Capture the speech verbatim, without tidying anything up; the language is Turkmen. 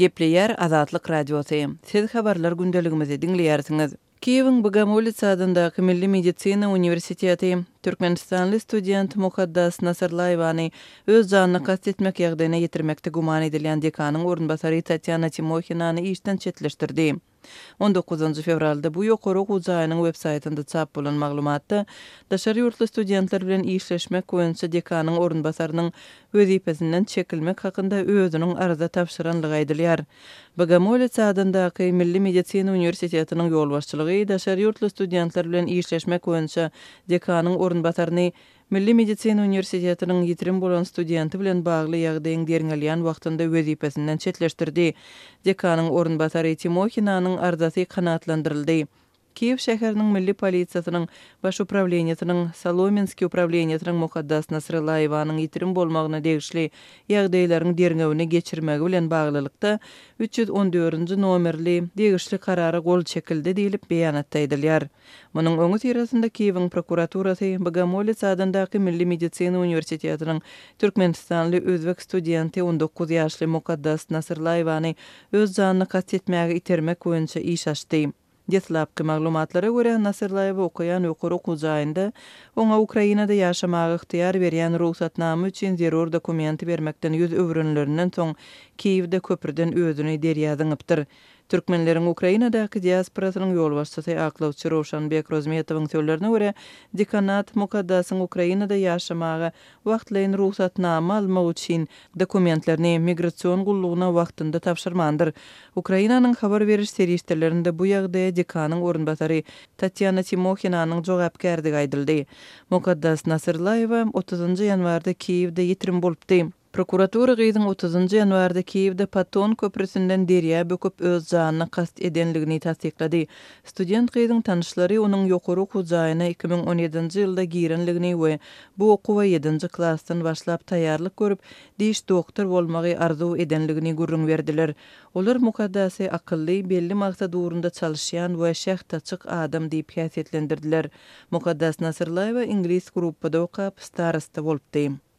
Gepleyer Azatlyk Radiosu. Siz habarlar gündeligimizi dinleýärsiňiz. Kiýewiň Bogomolets adyndaky Milli Medisina Universiteti Türkmenistanly student Mukaddas Nasırlayevany öz janyny kast etmek ýagdaýyna ýetirmekde guman edilýän dekanyň orunbasary Tatyana Timohinany işden çetleşdirdi. on dokuzuncu fevralda bu ýokary okuw jaýynyň web saýtynda çap bolan maglumatda daşary ýurtly studentler bilen işleşmek boýunça dekanyň orunbasarynyň wezipesinden çekilmek hakynda özüniň arza tapşyranlygy aýdylýar. Bogomolets adyndaky Milli Medisina Universitetiniň ýolbaşçylygy daşary ýurtly studentler bilen işleşmek boýunça dekanyň orunbasaryny Milli Medisina Universitetiniň ýitirim bolan studenti bilen bagly ýagdaýyň derňelýän wagtynda wezipesinden çetleşdirdi. Dekanyň orunbasary Timohinanyň arzasy kanatlandyryldy. Kiýew şäheriniň milli polisiýasynyň baş upravleniýasynyň Salominski upravleniýasynyň Mukaddas Nasırlayevanyň ýitirim bolmagyna degişli ýagdaýlaryň derňewine geçirmegi bilen baglylykda üç yüz on dördünji nomerli degişli karara gol çekildi diýilip beýanatda aýdylýar. Munyň öňü tirasynda Kiýewiň prokuraturasy Bogomolets adyndaky Milli Medisina Universitetiniň Türkmenistanly özbek studenti on dokuz ýaşly Mukaddas Nasırlayevany öz janyny kast etmäge itermek boýunça iş açdy. Detlapky maglumatlara görä Nasırlayewa okuyan ýokary okuw jaýynda oňa Ukrainada ýaşamagy yktyýar berýän ruhsatnama üçin zerur dokumenti bermekden ýüz öwrünlerinden soň Kiýewde köprüden özüni derýadyňypdyr. Türkmenleriň Ukrainadaky diasporasynyň ýolbaşçysy aklawçy Rowşanbek Rozmetowyň sözlerine görä, dekanat Mukaddasyň Ukrainada ýaşamagy wagtlaýyn ruhsatnama almak üçin dokumentlerini migrasiýon gullugyna wagtynda tapşyrmandyr. Ukrainanyň habar beriş serişlerinde bu ýagdaýa dekanyň orunbasary Tatyana Timohinanyň jogapkärligi aýdyldy. Mukaddas Nasırlayewa otuzunju ýanwarda Kiýewde ýetirim bolupdy. Prokuratura gyzyň otuzunju ýanwarda Kiýewde Paton köprüsünden derýä böküp öz janyny kast edenligini tasdiklady. Student gyzyň tanışlary onuň ýokary okuw jaýyna iki ming on ýedinji ýylda girenligini we bu okuwa ýedinji klassdan başlap taýýarlyk görüp, diş doktor bolmagy arzuw edenligini gurrun berdiler. Olar Mukaddasy akylly, belli maksat uğrunda çalışýan we şäht açyk adam diýip häsiýetlendirdiler. Mukaddas Nasırlayewa ingliz gruppada okap starasta bolupdy.